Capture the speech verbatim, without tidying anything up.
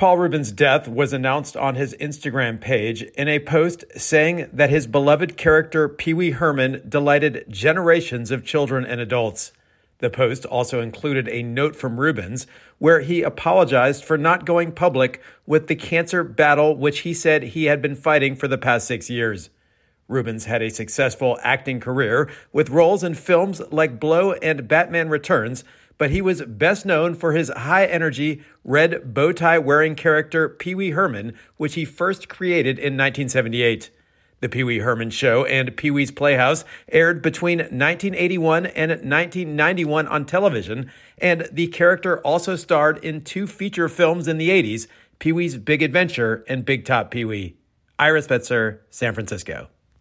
Paul Reubens' death was announced on his Instagram page in a post saying that his beloved character Pee Wee Herman delighted generations of children and adults. The post also included a note from Reubens where he apologized for not going public with the cancer battle which he said he had been fighting for the past six years. Reubens had a successful acting career with roles in films like Blow and Batman Returns, but he was best known for his high-energy, red bow-tie-wearing character Pee Wee Herman, which he first created in nineteen seventy-eight. The Pee Wee Herman Show and Pee Wee's Playhouse aired between nineteen eighty-one and nineteen ninety-one on television, and the character also starred in two feature films in the eighties, Pee Wee's Big Adventure and Big Top Pee Wee. Ira Spitzer, San Francisco.